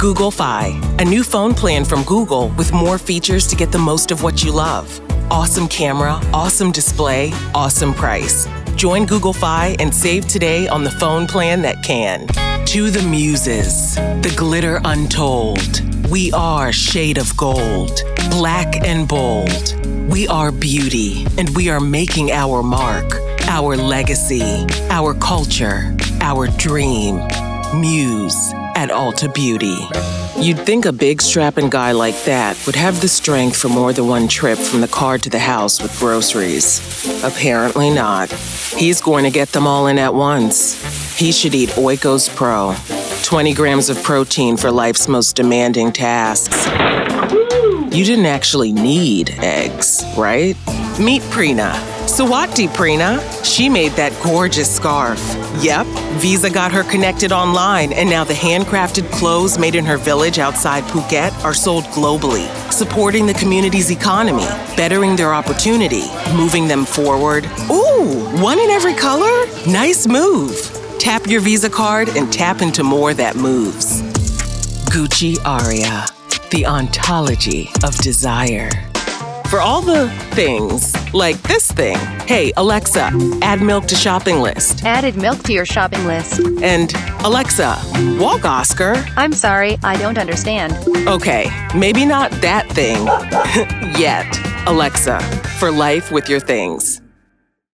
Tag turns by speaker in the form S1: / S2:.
S1: Google Fi, a new phone plan from Google with more features to get the most of what you love. Awesome camera, awesome display, awesome price. Join Google Fi and save today on the phone plan that can. To the muses, the glitter untold. We are shade of gold, black and bold. We are beauty, and we are making our mark, our legacy, our culture, our dream. Muse at Ulta Beauty. You'd think a big strapping guy like that would have the strength for more than one trip from the car to the house with groceries. Apparently not. He's going to get them all in at once. He should eat Oikos Pro. 20 grams of protein for life's most demanding tasks. You didn't actually need eggs, right? Meet Prina. Sawati Prina. She made that gorgeous scarf. Yep, Visa got her connected online, and now the handcrafted clothes made in her village outside Phuket are sold globally, supporting the community's economy, bettering their opportunity, moving them forward. Ooh, one in every color? Nice move. Tap your Visa card and tap into more that moves. Gucci Aria, the ontology of desire. For all the things, like this thing. Hey, Alexa, add milk to shopping list.
S2: Added milk to your shopping list.
S1: And Alexa, walk Oscar.
S2: I'm sorry, I don't understand.
S1: Okay, maybe not that thing yet. Alexa, for life with your things.